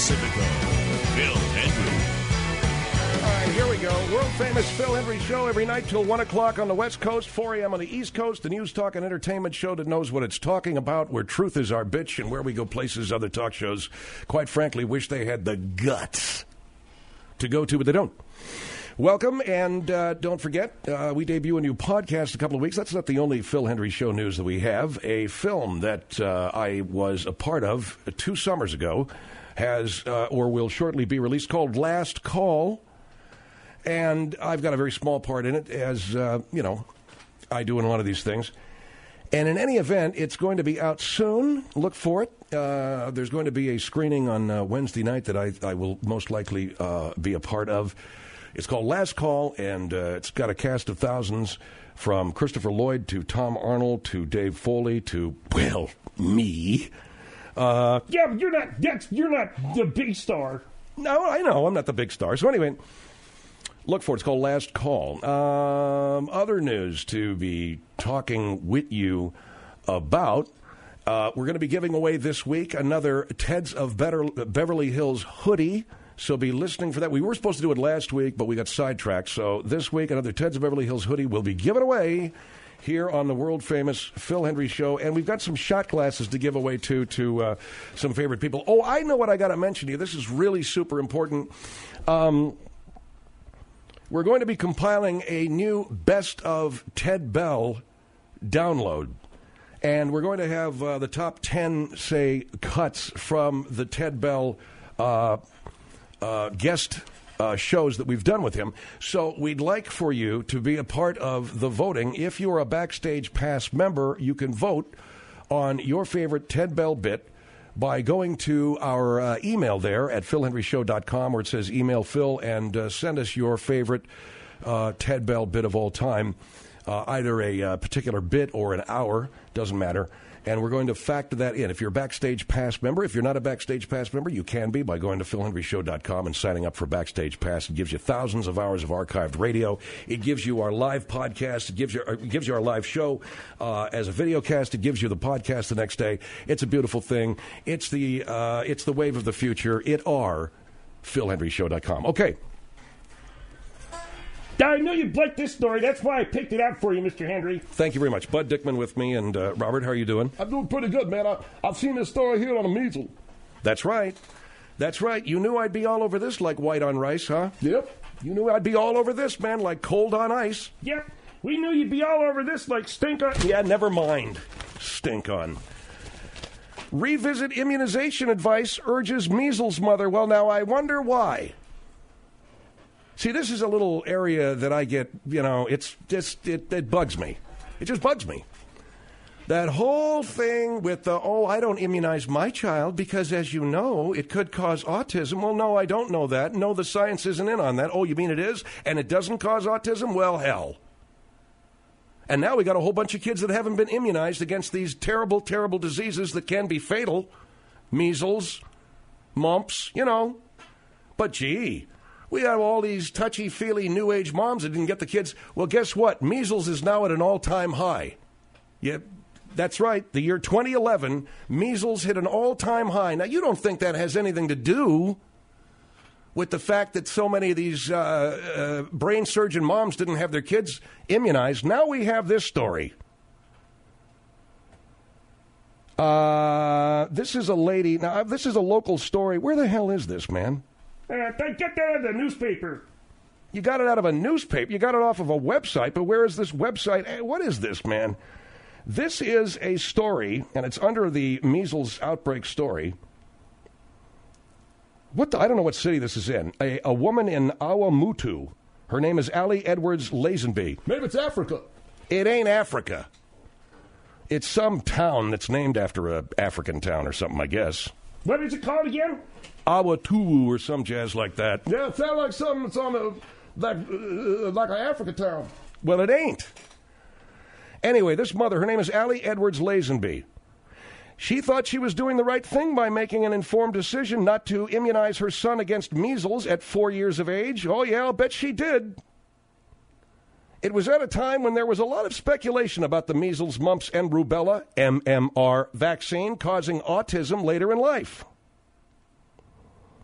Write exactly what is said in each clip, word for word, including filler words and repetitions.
Pacifico, Phil Hendry. All right, here we go. World-famous Phil Hendry Show every night till one o'clock on the West Coast, four a.m. on the East Coast, the news, talk, and entertainment show that knows what it's talking about, where truth is our bitch, and where we go places other talk shows, quite frankly, wish they had the guts to go to, but they don't. Welcome, and uh, don't forget, uh, we debut a new podcast in a couple of weeks. That's not the only Phil Hendry Show news that we have. A film that uh, I was a part of two summers ago has, uh, or will shortly be released, called Last Call. And I've got a very small part in it, as, uh, you know, I do in a lot of these things. And in any event, it's going to be out soon. Look for it. Uh, there's going to be a screening on uh, Wednesday night that I, I will most likely uh, be a part of. It's called Last Call, and uh, it's got a cast of thousands, from Christopher Lloyd to Tom Arnold to Dave Foley to, well, me. Uh, yeah, but you're not, that's, you're not the big star. No, I know. I'm not the big star. So anyway, look for it. It's called Last Call. Um, other news to be talking with you about. Uh, we're going to be giving away this week another Teds of Better, Beverly Hills hoodie. So be listening for that. We were supposed to do it last week, but we got sidetracked. So this week, another Teds of Beverly Hills hoodie will be given away here on the world-famous Phil Hendry Show. And we've got some shot glasses to give away, too, to uh, some favorite people. Oh, I know what I got to mention to you. This is really super important. Um, we're going to be compiling a new Best of Ted Bell download. And we're going to have uh, the top ten, say, cuts from the Ted Bell uh Uh, guest uh, shows that we've done with him. So we'd like for you to be a part of the voting. If you're a Backstage Pass member, you can vote on your favorite Ted Bell bit by going to our uh, email there at phil hendry show dot com, where it says email Phil, and uh, send us your favorite uh, Ted Bell bit of all time, uh, either a uh, particular bit or an hour, doesn't matter. And we're going to factor that in. If you're a Backstage Pass member, if you're not a Backstage Pass member, you can be by going to phil hendry show dot com and signing up for Backstage Pass. It gives you thousands of hours of archived radio. It gives you our live podcast. It gives you, it gives you our live show uh, as a video cast. It gives you the podcast the next day. It's a beautiful thing. It's the uh, it's the wave of the future. It are phil hendry show dot com. Okay. I knew you'd like this story. That's why I picked it out for you, Mister Hendry. Thank you very much. Bud Dickman with me. And uh, Robert, how are you doing? I'm doing pretty good, man. I, I've seen this story here on the measles. That's right. That's right. You knew I'd be all over this like white on rice, huh? Yep. You knew I'd be all over this, man, like cold on ice. Yep. We knew you'd be all over this like stink on... Yeah, never mind. Stink on. Revisit immunization advice urges measles mother. Well, now, I wonder why. See, this is a little area that I get, you know, it's just, it, it bugs me. It just bugs me. That whole thing with the, oh, I don't immunize my child because, as you know, it could cause autism. Well, no, I don't know that. No, the science isn't in on that. Oh, you mean it is? And it doesn't cause autism? Well, hell. And now we got a whole bunch of kids that haven't been immunized against these terrible, terrible diseases that can be fatal. Measles, mumps, you know. But, gee... we have all these touchy-feely New Age moms that didn't get the kids. Well, guess what? Measles is now at an all-time high. Yeah, that's right. The year twenty eleven, measles hit an all-time high. Now, you don't think that has anything to do with the fact that so many of these uh, uh, brain surgeon moms didn't have their kids immunized. Now we have this story. Uh, this is a lady. Now, this is a local story. Where the hell is this, man? Uh, get that out of the newspaper. You got it out of a newspaper. You got it off of a website. But where is this website? Hey, what is this, man? This is a story, and it's under the measles outbreak story. What the, I don't know what city this is in. A, a woman in Awamutu. Her name is Allie Edwards Lazenby. Maybe it's Africa. It ain't Africa. It's some town that's named after a African town or something, I guess. What is it called again? Awatuwu or some jazz like that. Yeah, it sounds like something that's on a, like, uh, like an African town. Well, it ain't. Anyway, this mother, her name is Allie Edwards Lazenby. She thought she was doing the right thing by making an informed decision not to immunize her son against measles at four years of age. Oh, yeah, I'll bet she did. It was at a time when there was a lot of speculation about the measles, mumps, and rubella, M M R, vaccine causing autism later in life.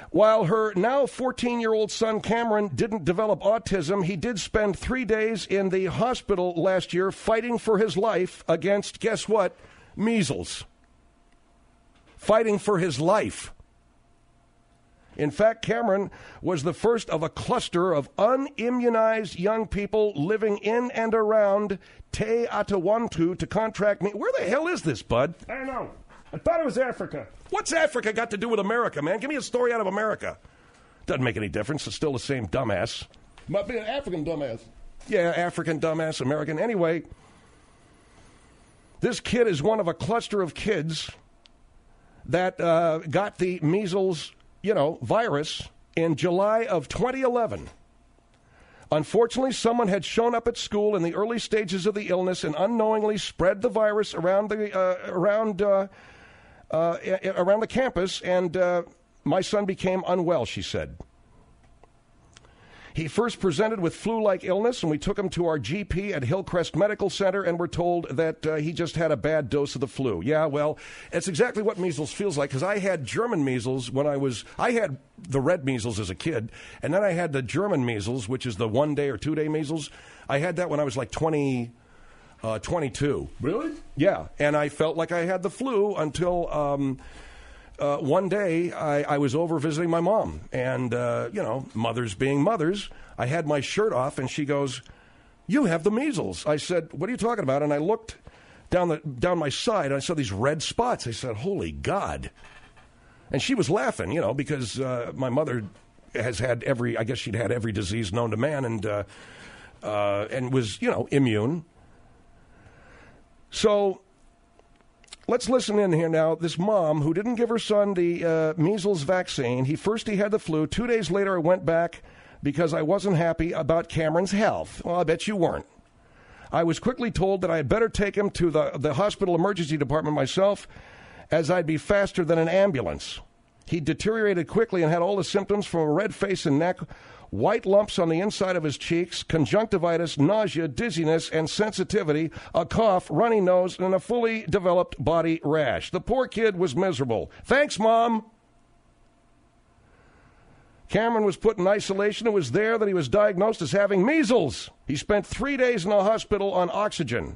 While her now fourteen-year-old son Cameron didn't develop autism, he did spend three days in the hospital last year fighting for his life against, guess what, measles. Fighting for his life. In fact, Cameron was the first of a cluster of unimmunized young people living in and around Te Atawantu to contract me. Where the hell is this, bud? I don't know. I thought it was Africa. What's Africa got to do with America, man? Give me a story out of America. Doesn't make any difference. It's still the same dumbass. Might be an African dumbass. Yeah, African dumbass, American. Anyway, this kid is one of a cluster of kids that uh, got the measles, you know, virus in July of twenty eleven. Unfortunately, someone had shown up at school in the early stages of the illness and unknowingly spread the virus around the uh, around uh, uh, around the campus, and uh, my son became unwell, she said. He first presented with flu-like illness, and we took him to our G P at Hillcrest Medical Center, and we're told that uh, he just had a bad dose of the flu. Yeah, well, it's exactly what measles feels like, because I had German measles when I was, I had the red measles as a kid, and then I had the German measles, which is the one-day or two-day measles. I had that when I was like twenty, uh, twenty-two. Really? Yeah, and I felt like I had the flu until... Um, Uh, one day, I, I was over visiting my mom, and, uh, you know, mothers being mothers, I had my shirt off, and she goes, "You have the measles." I said, "What are you talking about?" And I looked down the down my side, and I saw these red spots. I said, "Holy God." And she was laughing, you know, because uh, my mother has had every, I guess she'd had every disease known to man, and, uh, uh, and was, you know, immune. So... let's listen in here now. This mom who didn't give her son the uh, measles vaccine. He first he had the flu. Two days later, I went back because I wasn't happy about Cameron's health. Well, I bet you weren't. I was quickly told that I had better take him to the, the hospital emergency department myself, as I'd be faster than an ambulance. He deteriorated quickly and had all the symptoms from a red face and neck, white lumps on the inside of his cheeks, conjunctivitis, nausea, dizziness, and sensitivity, a cough, runny nose, and a fully developed body rash. The poor kid was miserable. Thanks, Mom. Cameron was put in isolation. It was there that he was diagnosed as having measles. He spent three days in a hospital on oxygen.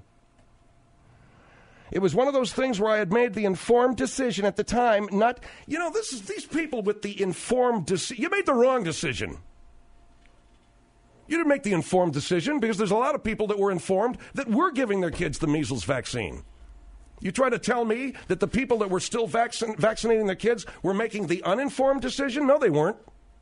It was one of those things where I had made the informed decision at the time, not, you know, this is these people with the informed decision. You made the wrong decision. You didn't make the informed decision, because there's a lot of people that were informed that were giving their kids the measles vaccine. You try to tell me that the people that were still vaccin- vaccinating their kids were making the uninformed decision? No, they weren't.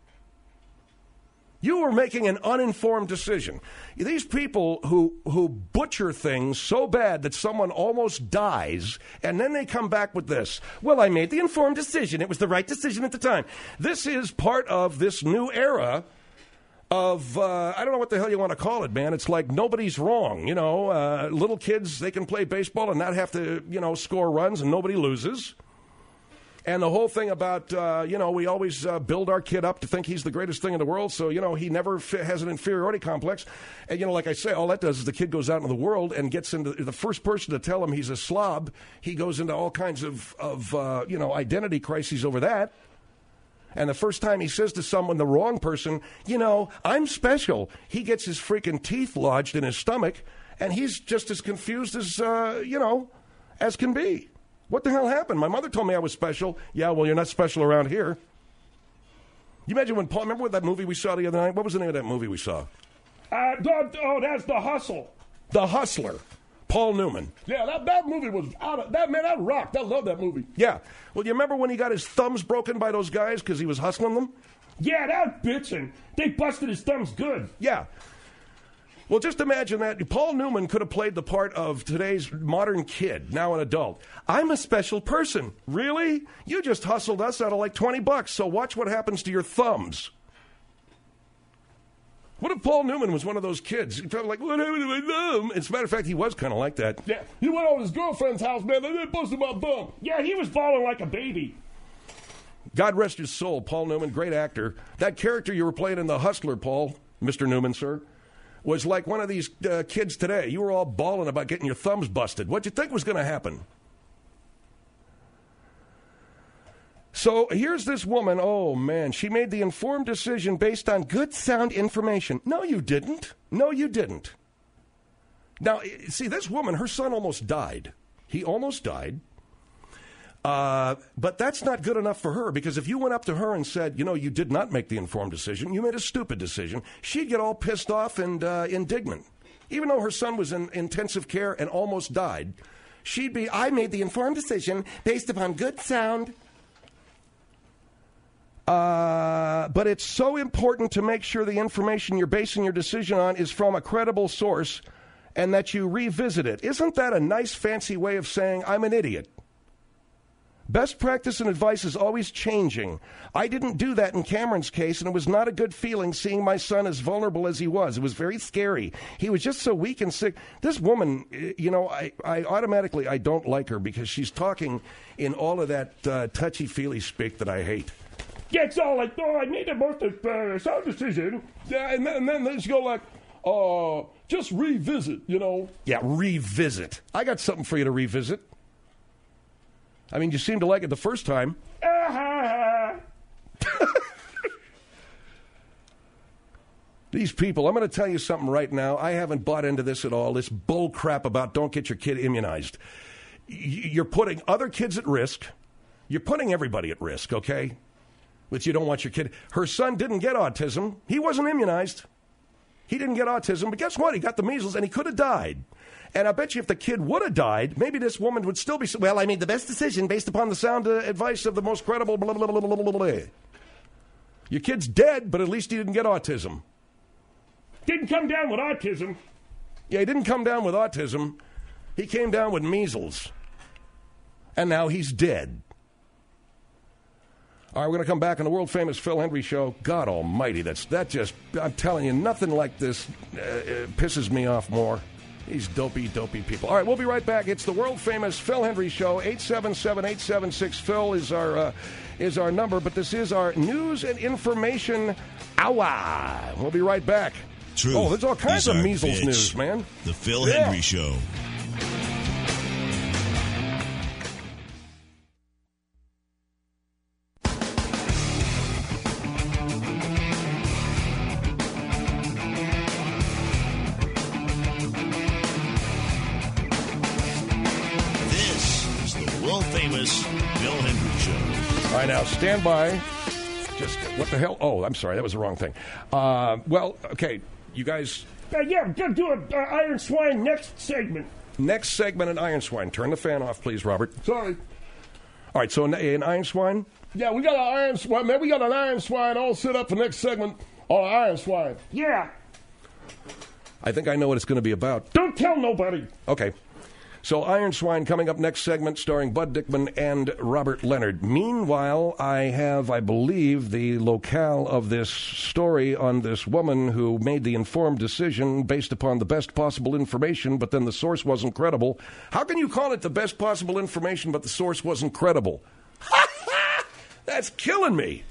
You were making an uninformed decision. These people who, who butcher things so bad that someone almost dies, and then they come back with this. Well, I made the informed decision. It was the right decision at the time. This is part of this new era of, uh, I don't know what the hell you want to call it, man. It's like nobody's wrong. You know, uh, little kids, they can play baseball and not have to, you know, score runs, and nobody loses. And the whole thing about, uh, you know, we always uh, build our kid up to think he's the greatest thing in the world, so, you know, he never f- has an inferiority complex. And, you know, like I say, all that does is the kid goes out into the world and gets into the first person to tell him he's a slob. He goes into all kinds of, of uh, you know, identity crises over that. And the first time he says to someone, the wrong person, you know, I'm special, he gets his freaking teeth lodged in his stomach, and he's just as confused as, uh, you know, as can be. What the hell happened? My mother told me I was special. Yeah, well, you're not special around here. You imagine when Paul, remember what that movie we saw the other night? What was the name of that movie we saw? Uh, oh, that's The Hustle. The Hustler. Paul Newman. Yeah, that, that movie was out of, that, man, that rocked. I love that movie. Yeah. Well, you remember when he got his thumbs broken by those guys because he was hustling them? Yeah, that bitchin'. They busted his thumbs good. Yeah. Well, just imagine that. Paul Newman could have played the part of today's modern kid, now an adult. I'm a special person. Really? You just hustled us out of like twenty bucks, so watch what happens to your thumbs. What if Paul Newman was one of those kids? He'd probably like, what happened to my thumb? As a matter of fact, he was kind of like that. Yeah, he went over to his girlfriend's house, man, and they busted my thumb. Yeah, he was bawling like a baby. God rest his soul, Paul Newman, great actor. That character you were playing in The Hustler, Paul, Mister Newman, sir, was like one of these uh, kids today. You were all bawling about getting your thumbs busted. What'd you think was going to happen? So here's this woman. Oh, man. She made the informed decision based on good, sound information. No, you didn't. No, you didn't. Now, see, this woman, her son almost died. He almost died. Uh, but that's not good enough for her, because if you went up to her and said, you know, you did not make the informed decision, you made a stupid decision, she'd get all pissed off and uh, indignant. Even though her son was in intensive care and almost died, she'd be, I made the informed decision based upon good, sound. Uh, but it's so important to make sure the information you're basing your decision on is from a credible source and that you revisit it. Isn't that a nice, fancy way of saying I'm an idiot? Best practice and advice is always changing. I didn't do that in Cameron's case, and it was not a good feeling seeing my son as vulnerable as he was. It was very scary. He was just so weak and sick. This woman, you know, I, I automatically, I don't like her because she's talking in all of that uh, touchy-feely speak that I hate. Yeah, it's all like, oh, I made the most uh, sound decision. Yeah, and then, and then they just go like, uh, just revisit, you know. Yeah, revisit. I got something for you to revisit. I mean, you seemed to like it the first time. Uh-huh. These people, I'm going to tell you something right now. I haven't bought into this at all. This bull crap about don't get your kid immunized. You're putting other kids at risk. You're putting everybody at risk, okay? But you don't want your kid. Her son didn't get autism. He wasn't immunized. He didn't get autism. But guess what? He got the measles, and he could have died. And I bet you if the kid would have died, maybe this woman would still be, well, I made the best decision based upon the sound uh, advice of the most credible blah, blah, blah, blah, blah, blah. Your kid's dead, but at least he didn't get autism. Didn't come down with autism. Yeah, he didn't come down with autism. He came down with measles. And now he's dead. All right, we're going to come back on the world-famous Phil Hendrie Show. God almighty, that's that just, I'm telling you, nothing like this uh, uh, pisses me off more. These dopey, dopey people. All right, we'll be right back. It's the world-famous Phil Hendrie Show. eight seven seven, eight seven six, Phil is our, uh, is our number, but this is our news and information hour. We'll be right back. Truth oh, there's all kinds of measles bitch. news, man. The Phil Yeah. Hendrie Show. All right, now, stand by. Just, what the hell? Oh, I'm sorry. That was the wrong thing. Uh, well, okay, you guys. Uh, yeah, we're going to do an uh, Iron Swine next segment. Next segment in Iron Swine. Turn the fan off, please, Robert. Sorry. All right, so in, in Iron Swine? Yeah, we got an Iron Swine. Man, we got an Iron Swine all set up for next segment on Iron Swine. Yeah. I think I know what it's going to be about. Don't tell nobody. Okay. So Iron Swine coming up next segment starring Bud Dickman and Robert Leonard. Meanwhile, I have, I believe, the locale of this story on this woman who made the informed decision based upon the best possible information, but then the source wasn't credible. How can you call it the best possible information, but the source wasn't credible? That's killing me.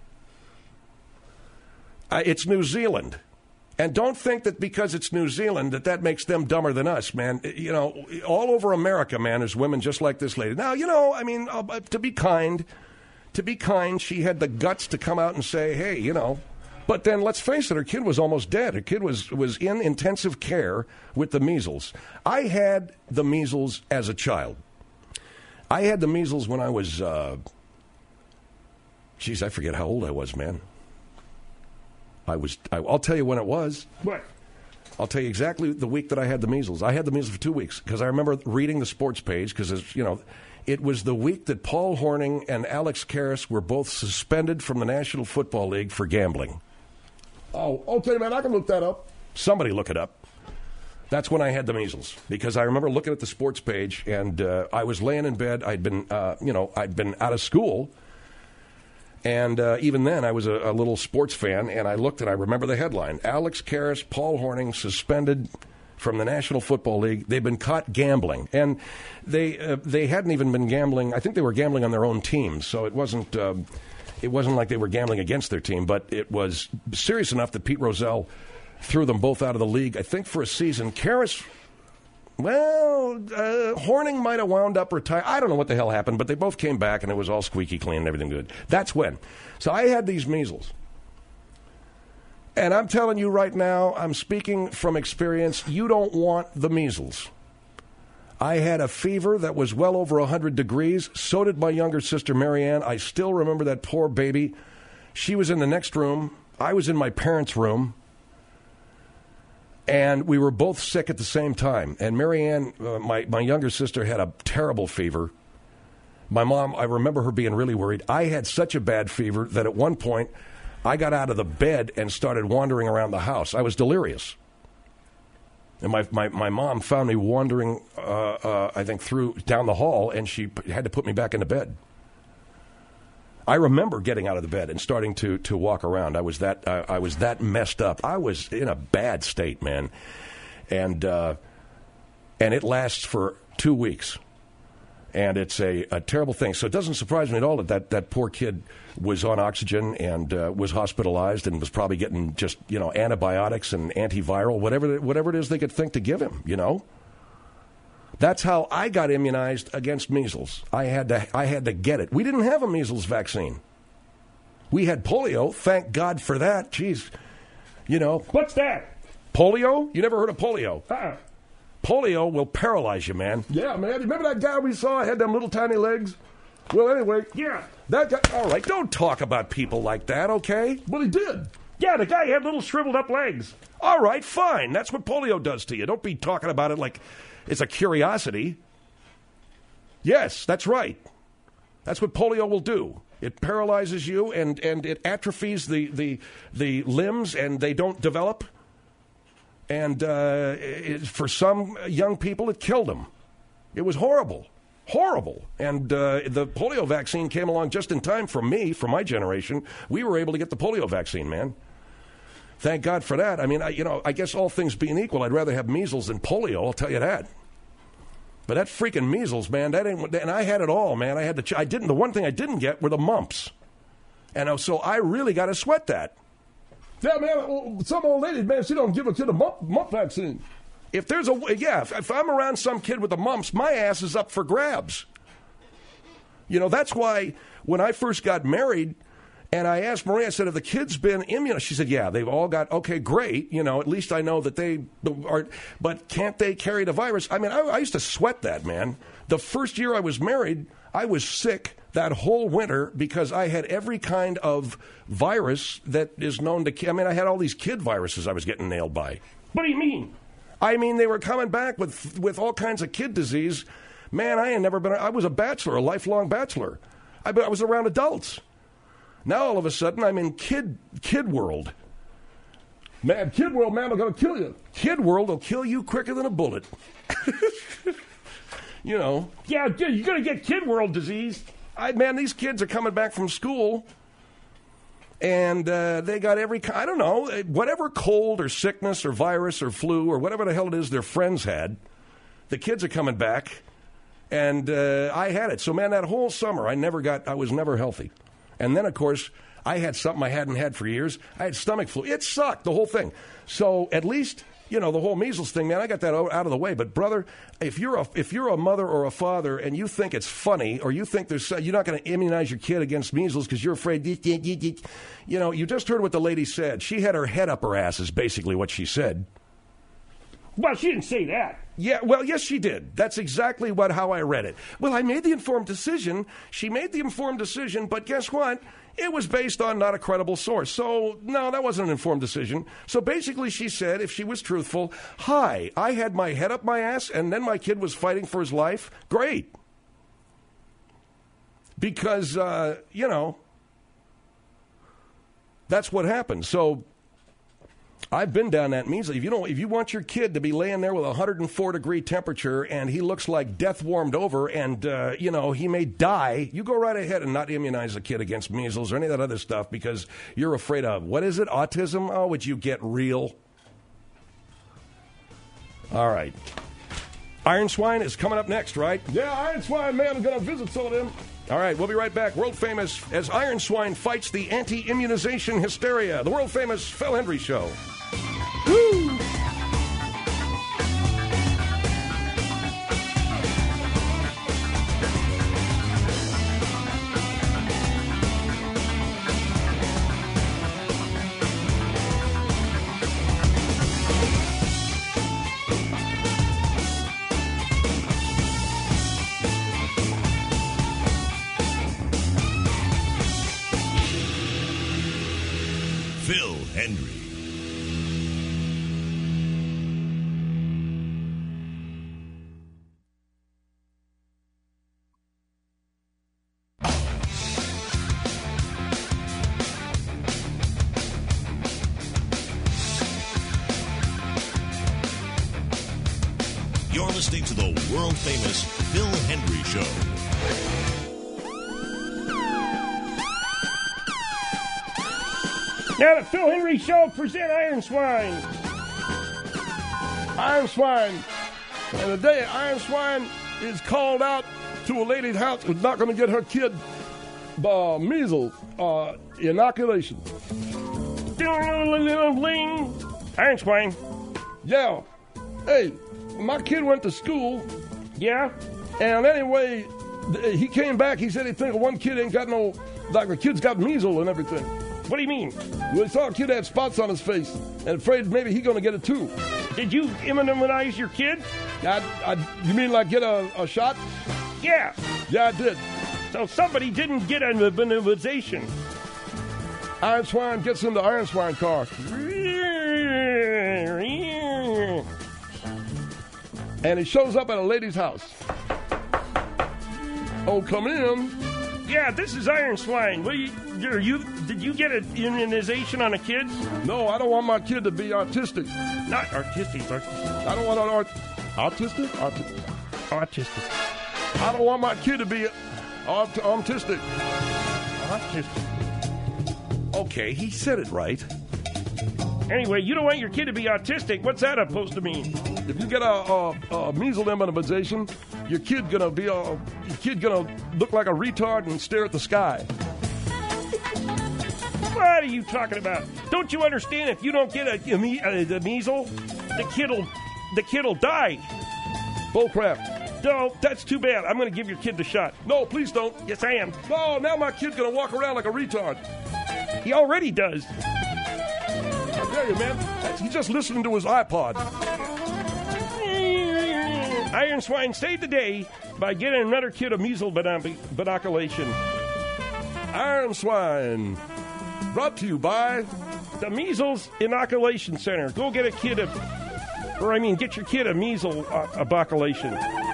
Uh, it's New Zealand. And don't think that because it's New Zealand that that makes them dumber than us, man. You know, all over America, man, there's women just like this lady. Now, you know, I mean, uh, to be kind, to be kind, she had the guts to come out and say, hey, you know. But then let's face it, her kid was almost dead. Her kid was, was in intensive care with the measles. I had the measles as a child. I had the measles when I was, uh, geez, I forget how old I was, man. I was. I, I'll tell you when it was. What? I'll tell you exactly the week that I had the measles. I had the measles for two weeks because I remember reading the sports page because, you know, it was the week that Paul Hornung and Alex Karras were both suspended from the National Football League for gambling. Oh, okay, man, I can look that up. Somebody look it up. That's when I had the measles because I remember looking at the sports page and uh, I was laying in bed. I'd been, uh, you know, I'd been out of school. And uh, even then, I was a, a little sports fan, and I looked and I remember the headline. Alex Karras, Paul Hornung, suspended from the National Football League. They've been caught gambling. And they uh, they hadn't even been gambling. I think they were gambling on their own teams, so it wasn't, uh, it wasn't like they were gambling against their team, but it was serious enough that Pete Rozelle threw them both out of the league, I think, for a season. Karras, Well, uh, Horning might have wound up retired. I don't know what the hell happened, but they both came back, and it was all squeaky clean and everything good. That's when. So I had these measles. And I'm telling you right now, I'm speaking from experience, you don't want the measles. I had a fever that was well over one hundred degrees. So did my younger sister, Marianne. I still remember that poor baby. She was in the next room. I was in my parents' room. And we were both sick at the same time. And Marianne, uh, my, my younger sister, had a terrible fever. My mom, I remember her being really worried. I had such a bad fever that at one point, I got out of the bed and started wandering around the house. I was delirious. And my, my, my mom found me wandering, uh, uh, I think, through down the hall, and she p- had to put me back into bed. I remember getting out of the bed and starting to, to walk around. I was that uh, I was that messed up. I was in a bad state, man, and uh, and it lasts for two weeks, and it's a, a terrible thing. So it doesn't surprise me at all that that, that poor kid was on oxygen and uh, was hospitalized and was probably getting just you know antibiotics and antiviral, whatever whatever it is they could think to give him, you know. That's how I got immunized against measles. I had to I had to get it. We didn't have a measles vaccine. We had polio. Thank God for that. Jeez. You know. What's that? Polio? You never heard of polio? Uh-uh. Polio will paralyze you, man. Yeah, man. Remember that guy we saw had them little tiny legs? Well, anyway. Yeah. That guy. All right, don't talk about people like that, okay? Well, he did. Yeah, the guy had little shriveled up legs. All right, fine. That's what polio does to you. Don't be talking about it like it's a curiosity. Yes, that's right. That's what polio will do. It paralyzes you and, and it atrophies the, the, the limbs and they don't develop. And uh, it, for some young people, it killed them. It was horrible. Horrible. And uh, the polio vaccine came along just in time for me, for my generation. We were able to get the polio vaccine, man. Thank God for that. I mean, I, you know, I guess all things being equal, I'd rather have measles than polio, I'll tell you that. But that freaking measles, man, that ain't, and I had it all, man. I had the, I didn't, the one thing I didn't get were the mumps. And so I really got to sweat that. Yeah, man, some old lady, man, she don't give a kid a mump, mump vaccine. If there's a, yeah, if, if I'm around some kid with the mumps, my ass is up for grabs. You know, that's why when I first got married, and I asked Maria, I said, have the kids been immunized? She said, yeah, they've all got, okay, great. You know, at least I know that they are, but can't they carry the virus? I mean, I, I used to sweat that, man. The first year I was married, I was sick that whole winter because I had every kind of virus that is known to, I mean, I had all these kid viruses I was getting nailed by. What do you mean? I mean, they were coming back with with all kinds of kid disease. Man, I had never been, I was a bachelor, a lifelong bachelor. I, I was around adults. Now, all of a sudden, I'm in kid kid world. Man, Kid World, man, are going to kill you. Kid world will kill you quicker than a bullet. You know. Yeah, you're going to get Kid World disease. I, man, these kids are coming back from school, and uh, they got every, I don't know, whatever cold or sickness or virus or flu or whatever the hell it is their friends had, the kids are coming back, and uh, I had it. So, man, that whole summer, I never got, I was never healthy. And then, of course, I had something I hadn't had for years. I had stomach flu. It sucked, the whole thing. So at least, you know, the whole measles thing, man, I got that out of the way. But, brother, if you're a, if you're a mother or a father and you think it's funny or you think there's you're not going to immunize your kid against measles because you're afraid, you know, you just heard what the lady said. She had her head up her ass is basically what she said. Well, she didn't say that. Yeah, well, yes, she did. That's exactly what how I read it. Well, I made the informed decision. She made the informed decision, but guess what? It was based on not a credible source. So, no, that wasn't an informed decision. So basically she said, if she was truthful, hi, I had my head up my ass, and then my kid was fighting for his life. Great. Because, uh, you know, that's what happened. So I've been down that measles. If you don't, if you want your kid to be laying there with a one hundred four degree temperature and he looks like death warmed over and, uh, you know, he may die, you go right ahead and not immunize a kid against measles or any of that other stuff because you're afraid of, what is it, autism? Oh, would you get real? All right. Iron Swine is coming up next, right? Yeah, Iron Swine, man, I'm going to visit some of them. All right, we'll be right back. World famous as Iron Swine fights the anti-immunization hysteria. The world famous Phil Hendrie Show. Woo! Phil Hendry. You're listening to the world-famous Phil Hendry Show. Now the Phil Hendry Show present Iron Swine. Iron Swine. And the day Iron Swine is called out to a lady's house who's not going to get her kid the measles uh, inoculation. Iron Swine. Yeah. Hey, my kid went to school, Yeah? and anyway, th- he came back. He said he think one kid ain't got no, like the kid's got measles and everything. What do you mean? Well, he saw a kid had spots on his face, and afraid maybe he gonna get it too. Did you immunize your kid? I, I, you mean like get a, a shot? Yeah. Yeah, I did. So somebody didn't get an immunization. Iron Swine gets in the Iron Swine car, and he shows up at a lady's house. Oh, come in. Yeah, this is Iron Swine. What you, are you, did you get an immunization on a kid? No, I don't want my kid to be autistic. Not artistic, artistic. I don't want an art- autistic? Autistic. Autistic. I don't want my kid to be aut- autistic. Autistic. Okay, he said it right. Anyway, you don't want your kid to be autistic. What's that supposed to mean? If you get a, a, a measles immunization, your kid gonna be a your kid gonna look like a retard and stare at the sky. What are you talking about? Don't you understand? If you don't get a, a, me- uh, the measles, the kid'll the kid'll die. Bull crap. No, that's too bad. I'm going to give your kid the shot. No, please don't. Yes, I am. No, now my kid's gonna walk around like a retard. He already does. I tell you, man, he's just listening to his iPod. Iron Swine saved the day by getting another kid a measles binoc- binoculation. Iron Swine, brought to you by The Measles Inoculation Center. Go get a kid a, or I mean, get your kid a measles uh, inoculation.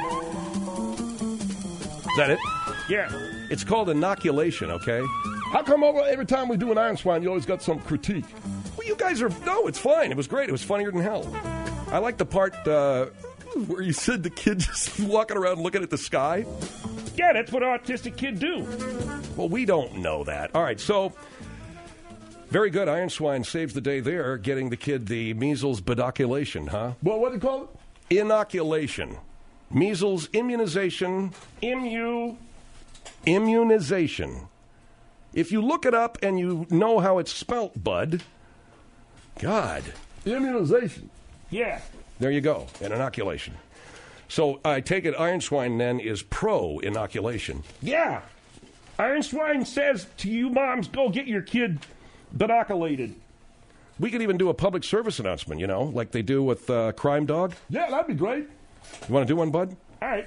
Is that it? Yeah. It's called inoculation, okay? How come over every time we do an Iron Swine, you always got some critique? Well, you guys are... No, it's fine. It was great. It was funnier than hell. I like the part uh, where you said the kid just walking around looking at the sky. Yeah, that's what autistic kids do. Well, we don't know that. All right, so... Very good. Iron Swine saves the day there, getting the kid the measles binoculation, huh? Well, what do you call it? Inoculation. Measles immunization. M U. Immunization. If you look it up and you know how it's spelt, bud, God. Immunization. Yeah. There you go, an inoculation. So I take it Iron Swine then is pro-inoculation. Yeah. Iron Swine says to you moms, go get your kid binoculated. We could even do a public service announcement, you know, like they do with uh, Crime Dog. Yeah, that'd be great. You want to do one, bud? All right.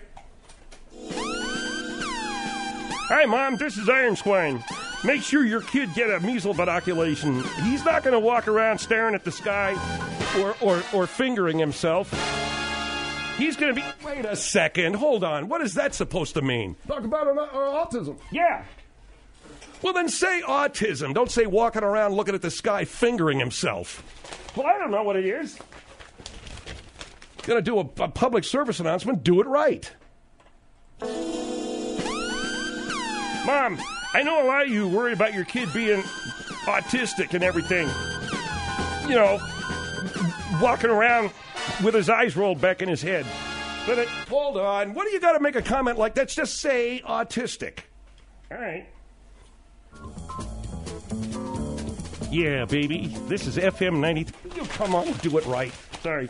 Hi, Mom. This is Iron Swine. Make sure your kid get a measles binoculation. He's not going to walk around staring at the sky or, or, or fingering himself. He's going to be... Wait a second. Hold on. What is that supposed to mean? Talk about uh, uh, autism. Yeah. Well, then say autism. Don't say walking around looking at the sky fingering himself. Well, I don't know what it is. Going to do a, a public service announcement, do it right. Mom, I know a lot of you worry about your kid being autistic and everything. You know, walking around with his eyes rolled back in his head. But it, Hold on. What do you got to make a comment like that? Just say autistic. all right. Yeah, baby. This is F M ninety. You come on, do it right. Sorry.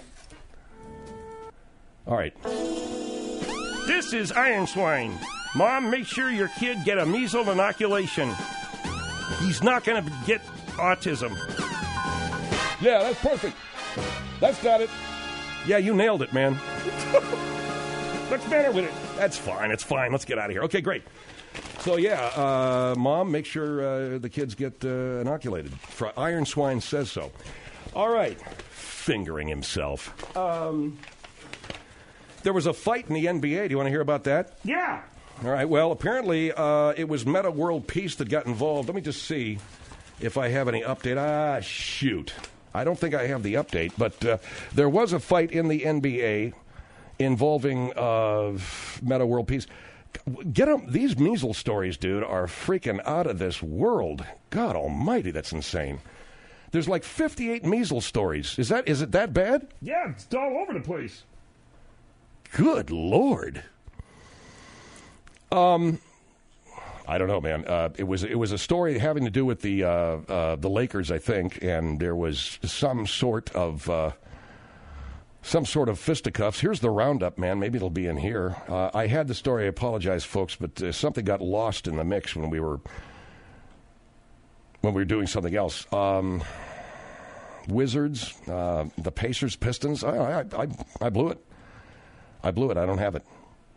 All right. This is Iron Swine. Mom, make sure your kid get a measles inoculation. He's not going to get autism. Yeah, that's perfect. That's got it. Yeah, you nailed it, man. What's the matter with it? That's fine. It's fine. Let's get out of here. Okay, great. So, yeah, uh, Mom, make sure uh, the kids get uh, inoculated. Fr- Iron Swine says so. All right. Fingering himself. Um, there was a fight in the N B A. Do you want to hear about that? Yeah. All right. Well, apparently uh, it was Meta World Peace that got involved. Let me just see if I have any update. Ah, shoot. I don't think I have the update, but uh, there was a fight in the N B A involving uh, Meta World Peace. Get them. These measles stories, dude, are freaking out of this world. God almighty, that's insane. There's like fifty-eight measles stories. Is that is it that bad? Yeah, it's all over the place. Good Lord. Um, I don't know, man. Uh, it was it was a story having to do with the uh, uh, the Lakers, I think, and there was some sort of uh, some sort of fisticuffs. Here's the roundup, man. Maybe it'll be in here. Uh, I had the story. I apologize, folks, but uh, something got lost in the mix when we were when we were doing something else. Um, Wizards, uh, the Pacers, Pistons. I, I I I blew it. I blew it. I don't have it.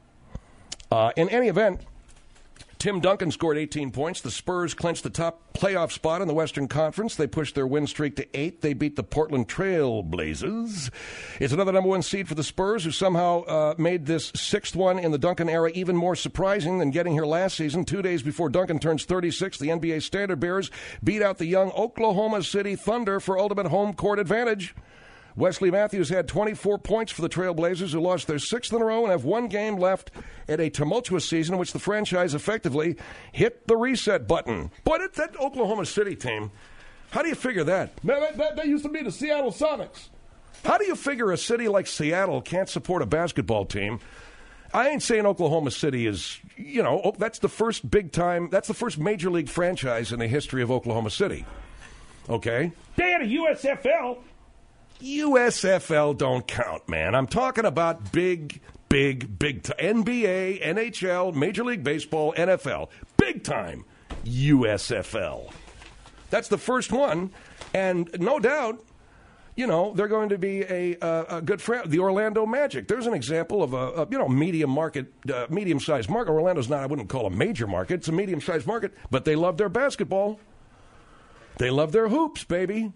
Uh, in any event, Tim Duncan scored eighteen points. The Spurs clinched the top playoff spot in the Western Conference. They pushed their win streak to eight. They beat the Portland Trail Blazers. It's another number one seed for the Spurs, who somehow uh, made this sixth one in the Duncan era even more surprising than getting here last season. Two days before Duncan turns thirty-six, the N B A Standard Bearers beat out the young Oklahoma City Thunder for ultimate home court advantage. Wesley Matthews had twenty-four points for the Trailblazers, who lost their sixth in a row and have one game left in a tumultuous season in which the franchise effectively hit the reset button. Boy, that, that Oklahoma City team, how do you figure that? Man, that, that, that used to be the Seattle Sonics. How do you figure a city like Seattle can't support a basketball team? I ain't saying Oklahoma City is, you know, that's the first big time, that's the first major league franchise in the history of Oklahoma City. Okay? They had a U S F L. U S F L don't count, man. I'm talking about big, big, big time. N B A, N H L, Major League Baseball, N F L. Big time U S F L. That's the first one. And no doubt, you know, they're going to be a, a, a good friend. The Orlando Magic. There's an example of a, a you know, medium market, uh, medium-sized market. Orlando's not, I wouldn't call a major market. It's a medium-sized market. But they love their basketball. They love their hoops, baby.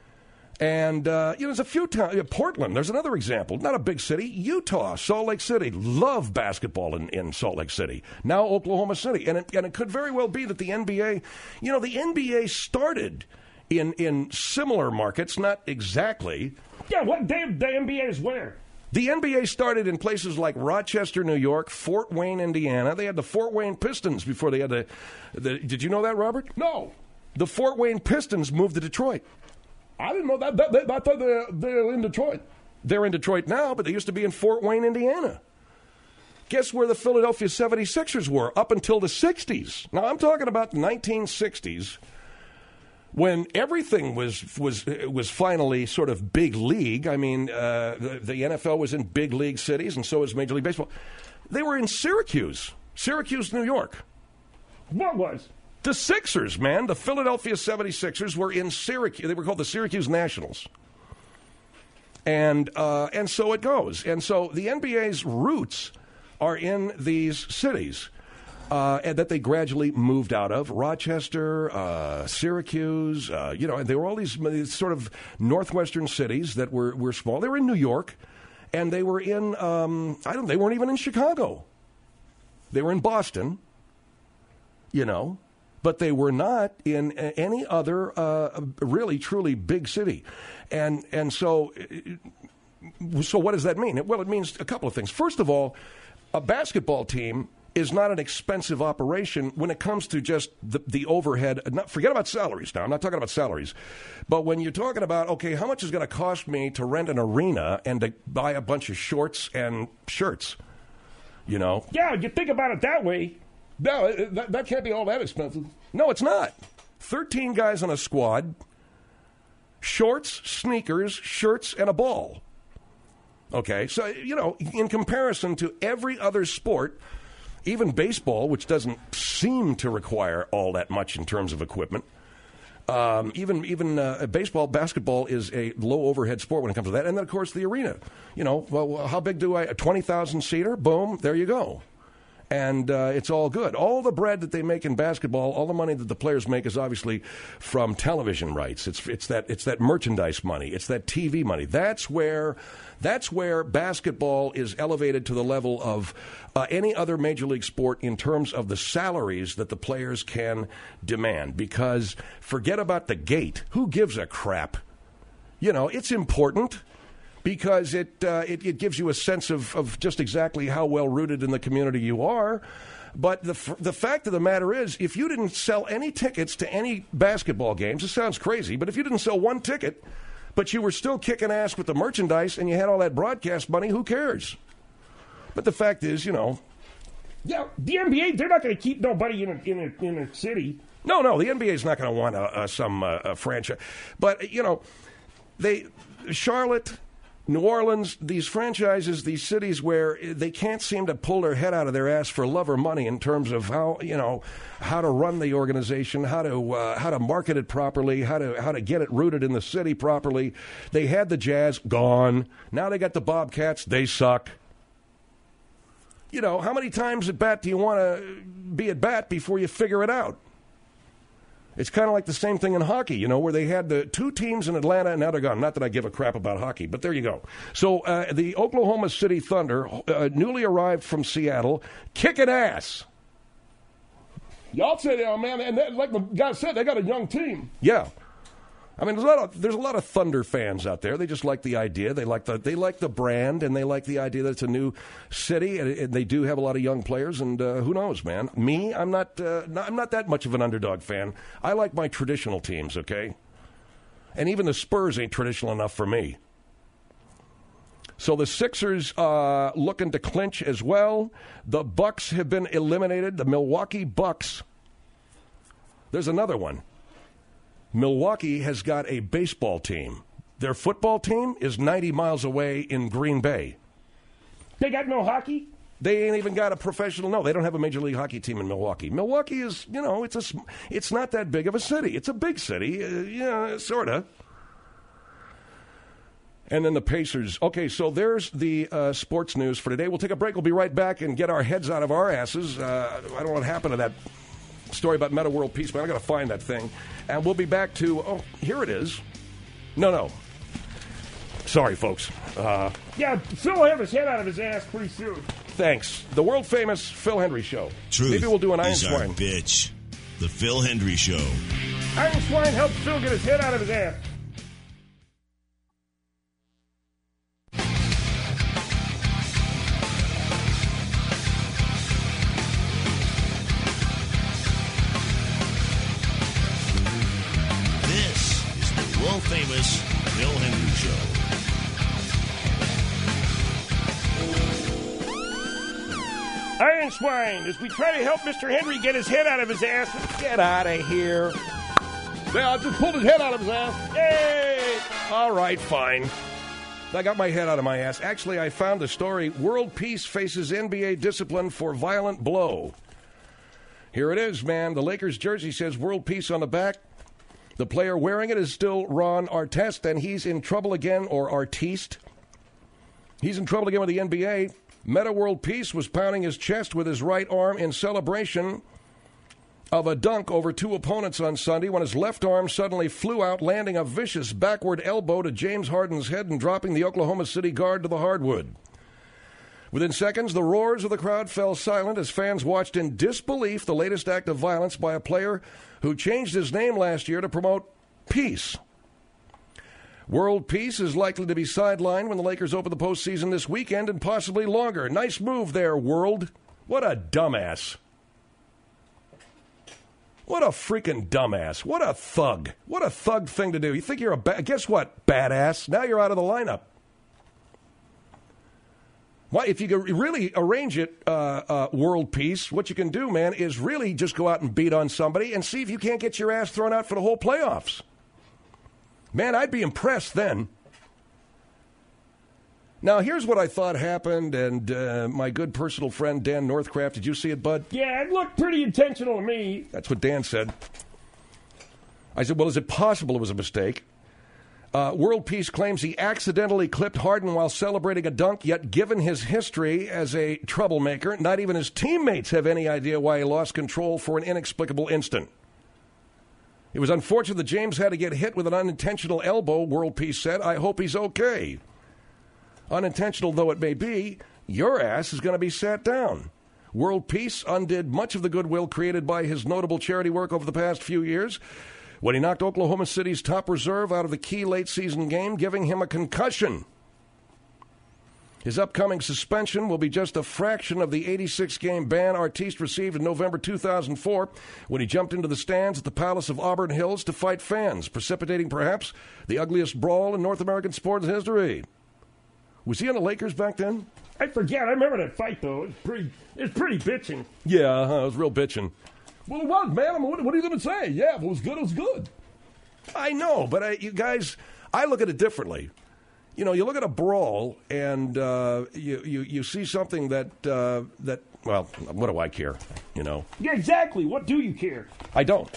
And, uh, you know, there's a few towns. Portland, there's another example. Not a big city. Utah, Salt Lake City. Love basketball in, in Salt Lake City. Now Oklahoma City. And it, and it could very well be that the N B A, you know, the N B A started in, in similar markets, not exactly. Yeah, what the, the N B A is where? The N B A started in places like Rochester, New York, Fort Wayne, Indiana. They had the Fort Wayne Pistons before they had the, the did you know that, Robert? No. The Fort Wayne Pistons moved to Detroit. I didn't know that. that, that I thought they're, they're in Detroit. They're in Detroit now, but they used to be in Fort Wayne, Indiana. Guess where the Philadelphia seventy-sixers were up until the sixties? Now, I'm talking about the nineteen sixties, when everything was was was finally sort of big league. I mean, uh, the, the N F L was in big league cities, and so was Major League Baseball. They were in Syracuse, Syracuse, New York. What was? The Sixers, man, the Philadelphia seventy-sixers were in Syracuse. They were called the Syracuse Nationals. And uh, and so it goes. And so the N B A's roots are in these cities uh, and that they gradually moved out of. Rochester, uh, Syracuse, uh, you know, and they were all these, these sort of northwestern cities that were, were small. They were in New York, and they were in, um, I don't, they weren't even in Chicago. They were in Boston, you know. But they were not in any other uh, really, truly big city. And and so, so what does that mean? Well, it means a couple of things. First of all, a basketball team is not an expensive operation when it comes to just the, the overhead. Not, forget about salaries now. I'm not talking about salaries. But when you're talking about, okay, how much is going to cost me to rent an arena and to buy a bunch of shorts and shirts, you know? Yeah, you think about it that way. No, it, that, that can't be all that expensive. No, it's not. thirteen guys on a squad, shorts, sneakers, shirts, and a ball. Okay, so, you know, in comparison to every other sport, even baseball, which doesn't seem to require all that much in terms of equipment, um, even even uh, baseball, basketball is a low overhead sport when it comes to that. And then, of course, the arena. You know, well, how big do I, a twenty thousand seater? Boom, there you go. and uh, it's all good. All the bread that they make in basketball, all the money that the players make is obviously from television rights. It's it's that it's that merchandise money. It's that T V money. That's where that's where basketball is elevated to the level of uh, any other major league sport in terms of the salaries that the players can demand. Because forget about the gate. Who gives a crap? You know, it's important. Because it, uh, it it gives you a sense of, of just exactly how well rooted in the community you are. But the f- the fact of the matter is, if you didn't sell any tickets to any basketball games, it sounds crazy, but if you didn't sell one ticket, but you were still kicking ass with the merchandise and you had all that broadcast money, who cares? But the fact is, you know. Yeah, the N B A, they're not going to keep nobody in a, in a, in a city. No, no, the N B A is not going to want a, a, some uh, a franchise. But, you know, they Charlotte... New Orleans, these franchises, these cities where they can't seem to pull their head out of their ass for love or money in terms of how, you know, how to run the organization, how to uh, how to market it properly, how to how to get it rooted in the city properly. They had the Jazz, gone. Now they got the Bobcats, they suck. You know, how many times at bat do you want to be at bat before you figure it out? It's kind of like the same thing in hockey, you know, where they had the two teams in Atlanta, and now they're gone. Not that I give a crap about hockey, but there you go. So uh, the Oklahoma City Thunder, uh, newly arrived from Seattle, kicking ass. Y'all say they are, man, and that, like the guy said, they got a young team. Yeah. I mean, there's a lot of there's a lot of Thunder fans out there. They just like the idea. They like the they like the brand, and they like the idea that it's a new city, and, and they do have a lot of young players. And uh, who knows, man? Me, I'm not, uh, not I'm not that much of an underdog fan. I like my traditional teams, okay? And even the Spurs ain't traditional enough for me. So the Sixers uh, looking to clinch as well. The Bucks have been eliminated. The Milwaukee Bucks. There's another one. Milwaukee has got a baseball team. Their football team is ninety miles away in Green Bay. They got no hockey? They ain't even got a professional. No, they don't have a major league hockey team in Milwaukee. Milwaukee is, you know, it's a, it's not that big of a city. It's a big city, uh, yeah, sort of. And then the Pacers. Okay, so there's the uh, sports news for today. We'll take a break. We'll be right back and get our heads out of our asses. Uh, I don't know what happened to that story about Meta World Peace, but I got to find that thing. And we'll be back to, oh, here it is. No, no. Sorry, folks. Uh, yeah, Phil will have his head out of his ass pretty soon. Thanks. The world-famous Phil Hendry Show. Truth Maybe we'll do an Iron is our Swine. bitch. The Phil Hendry Show. Iron Swine helped Phil get his head out of his ass. Famous Phil Hendry Show. Iron Swine, as we try to help Mister Henry get his head out of his ass. Get out of here. Yeah, I just pulled his head out of his ass. Hey! All right, fine. I got my head out of my ass. Actually, I found the story. World Peace faces N B A discipline for violent blow. Here it is, man. The Lakers jersey says World Peace on the back. The player wearing it is still Ron Artest, and he's in trouble again, or Artiste. He's in trouble again with the N B A. Meta World Peace was pounding his chest with his right arm in celebration of a dunk over two opponents on Sunday when his left arm suddenly flew out, landing a vicious backward elbow to James Harden's head and dropping the Oklahoma City guard to the hardwood. Within seconds, the roars of the crowd fell silent as fans watched in disbelief the latest act of violence by a player who changed his name last year to promote peace. World Peace is likely to be sidelined when the Lakers open the postseason this weekend and possibly longer. Nice move there, World. What a dumbass. What a freaking dumbass. What a thug. What a thug thing to do. You think you're a ba- guess what, badass? Now you're out of the lineup. Why, if you could really arrange it, uh, uh, World Peace, what you can do, man, is really just go out and beat on somebody and see if you can't get your ass thrown out for the whole playoffs. Man, I'd be impressed then. Now, here's what I thought happened, and uh, my good personal friend Dan Northcraft, did you see it, bud? Yeah, it looked pretty intentional to me. That's what Dan said. I said, well, is it possible it was a mistake? Uh, World Peace claims he accidentally clipped Harden while celebrating a dunk, yet given his history as a troublemaker, not even his teammates have any idea why he lost control for an inexplicable instant. It was unfortunate that James had to get hit with an unintentional elbow, World Peace said. I hope he's okay. Unintentional though it may be, your ass is going to be sat down. World Peace undid much of the goodwill created by his notable charity work over the past few years when he knocked Oklahoma City's top reserve out of the key late-season game, giving him a concussion. His upcoming suspension will be just a fraction of the eighty-six game ban Artiste received in November two thousand four when he jumped into the stands at the Palace of Auburn Hills to fight fans, precipitating perhaps the ugliest brawl in North American sports history. Was he on the Lakers back then? I forget. I remember that fight, though. It's pretty, it's pretty bitching. Yeah, uh-huh, it was real bitching. Well, it was, man. I mean, what, what are you going to say? Yeah, if it was good, it was good. I know, but I, you guys, I look at it differently. You know, you look at a brawl and uh, you, you you see something that, uh, that, well, what do I care, you know? Yeah, exactly. What do you care? I don't.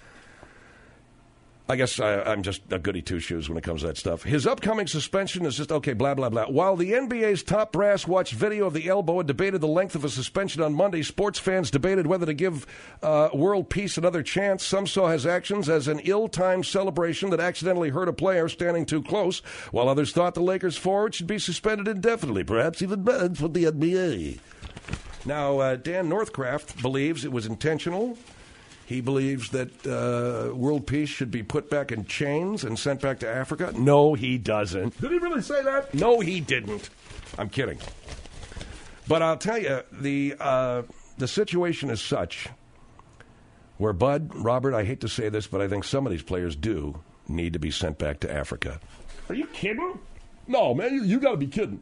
I guess I, I'm just a goody two-shoes when it comes to that stuff. His upcoming suspension is just, okay, blah, blah, blah. While the N B A's top brass watched video of the elbow and debated the length of a suspension on Monday, sports fans debated whether to give uh, World Peace another chance. Some saw his actions as an ill-timed celebration that accidentally hurt a player standing too close, while others thought the Lakers forward should be suspended indefinitely, perhaps even banned from the N B A. Now, uh, Dan Northcraft believes it was intentional. He believes that uh, World Peace should be put back in chains and sent back to Africa. No, he doesn't. Did he really say that? No, he didn't. I'm kidding. But I'll tell you, the uh, the situation is such where, Bud, Robert, I hate to say this, but I think some of these players do need to be sent back to Africa. Are you kidding? No, man, you, you got to be kidding.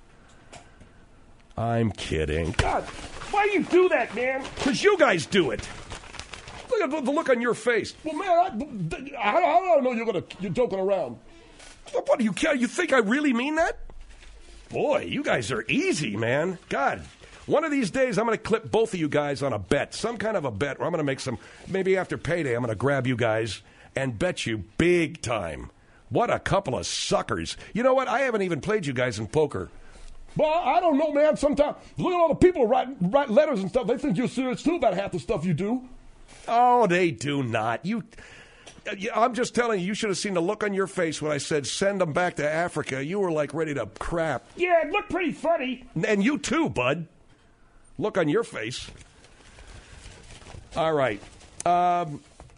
I'm kidding. God, why do you do that, man? Because you guys do it. Look at the look on your face. Well, man, I, I, I don't know you're gonna you're joking around. What do you care? You think I really mean that? Boy, you guys are easy, man. God, one of these days I'm going to clip both of you guys on a bet, some kind of a bet where I'm going to make some. Maybe after payday, I'm going to grab you guys and bet you big time. What a couple of suckers! You know what? I haven't even played you guys in poker. Well, I don't know, man. Sometimes look at all the people write write letters and stuff. They think you're serious too about half the stuff you do. Oh, they do not. You, I'm just telling you, you should have seen the look on your face when I said send them back to Africa. You were like ready to crap. Yeah, it looked pretty funny. And you too, Bud. Look on your face. All right. Um,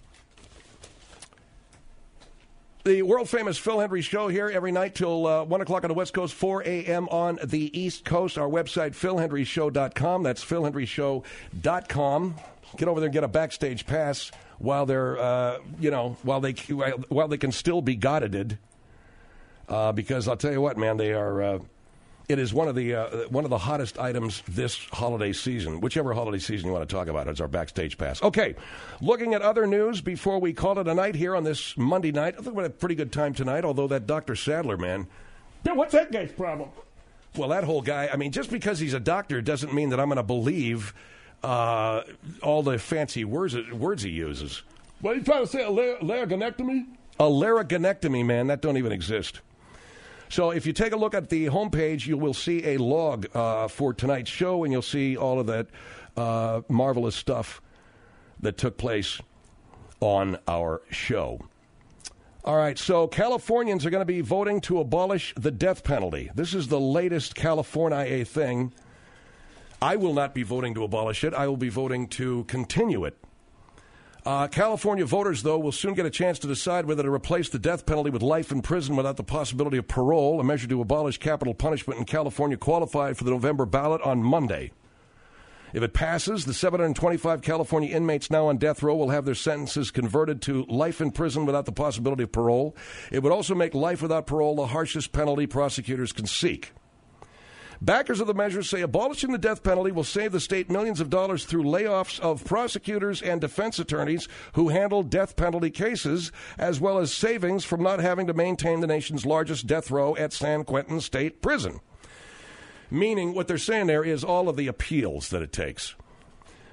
the world-famous Phil Hendrie Show here every night till uh, one o'clock on the West Coast, four a.m. on the East Coast. Our website, phil hendrie show dot com. That's phil hendrie show dot com. Get over there and get a backstage pass while they're, uh, you know, while they while they can still be godded. Uh, because I'll tell you what, man, they are. Uh, it is one of the uh, one of the hottest items this holiday season. Whichever holiday season you want to talk about, it's our backstage pass. Okay, looking at other news before we call it a night here on this Monday night. I think we had a pretty good time tonight. Although that Doctor Sadler, man, yeah, what's that guy's problem? Well, that whole guy. I mean, just because he's a doctor doesn't mean that I'm going to believe. Uh, all the fancy words words he uses. What are you trying to say, a lar- laryngonectomy? A laryngonectomy, man, that don't even exist. So if you take a look at the homepage, you will see a log uh, for tonight's show, and you'll see all of that uh, marvelous stuff that took place on our show. All right, so Californians are going to be voting to abolish the death penalty. This is the latest California thing. I will not be voting to abolish it. I will be voting to continue it. Uh, California voters, though, will soon get a chance to decide whether to replace the death penalty with life in prison without the possibility of parole. A measure to abolish capital punishment in California qualified for the November ballot on Monday. If it passes, the seven hundred twenty-five California inmates now on death row will have their sentences converted to life in prison without the possibility of parole. It would also make life without parole the harshest penalty prosecutors can seek. Backers of the measure say abolishing the death penalty will save the state millions of dollars through layoffs of prosecutors and defense attorneys who handle death penalty cases, as well as savings from not having to maintain the nation's largest death row at San Quentin State Prison. Meaning, what they're saying there is all of the appeals that it takes.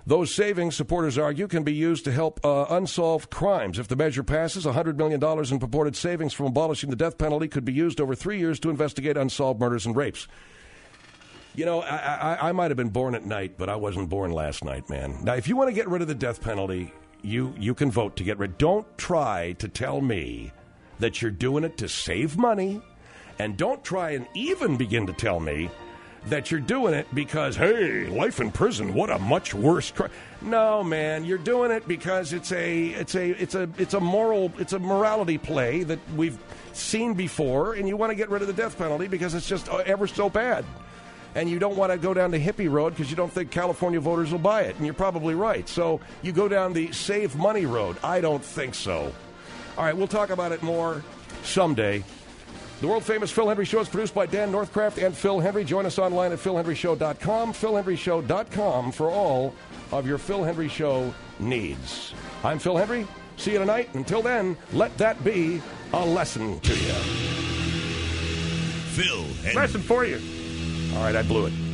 Those savings, supporters argue, can be used to help uh, unsolved crimes. If the measure passes, one hundred million dollars in purported savings from abolishing the death penalty could be used over three years to investigate unsolved murders and rapes. You know, I, I, I might have been born at night, but I wasn't born last night, man. Now, if you want to get rid of the death penalty, you, you can vote to get rid. Don't try to tell me that you're doing it to save money, and don't try and even begin to tell me that you're doing it because, hey, life in prison, what a much worse crime. No, man, you're doing it because it's a it's a it's a it's a moral it's a morality play that we've seen before, and you want to get rid of the death penalty because it's just ever so bad. And you don't want to go down the hippie road because you don't think California voters will buy it, and you're probably right. So you go down the save money road. I don't think so. All right, we'll talk about it more someday. The world-famous Phil Hendrie Show is produced by Dan Northcraft and Phil Hendrie. Join us online at phil hendrie show dot com, phil hendrie show dot com for all of your Phil Hendrie Show needs. I'm Phil Hendrie. See you tonight. Until then, let that be a lesson to you. Phil Hendrie. Lesson for you. All right, I blew it.